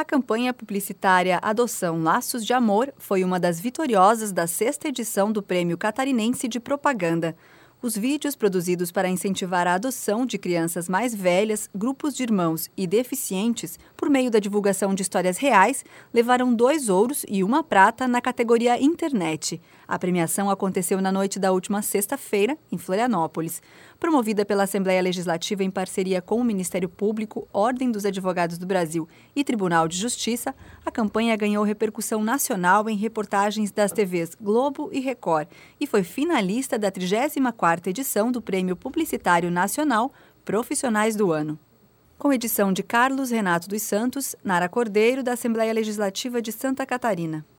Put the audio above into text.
campanha publicitária Adoção Laços de Amor foi uma das vitoriosas da 6ª edição do Prêmio Catarinense de Propaganda. Os vídeos produzidos para incentivar a adoção de crianças mais velhas, grupos de irmãos e deficientes, por meio da divulgação de histórias reais, levaram 2 ouros e 1 prata na categoria Internet. A premiação aconteceu na noite da última sexta-feira, em Florianópolis. Promovida pela Assembleia Legislativa em parceria com o Ministério Público, Ordem dos Advogados do Brasil e Tribunal de Justiça, a campanha ganhou repercussão nacional em reportagens das TVs Globo e Record e foi finalista da 34ª edição do Prêmio Publicitário Nacional Profissionais do Ano. Com edição de Carlos Renato dos Santos, Nara Cordeiro, da Assembleia Legislativa de Santa Catarina.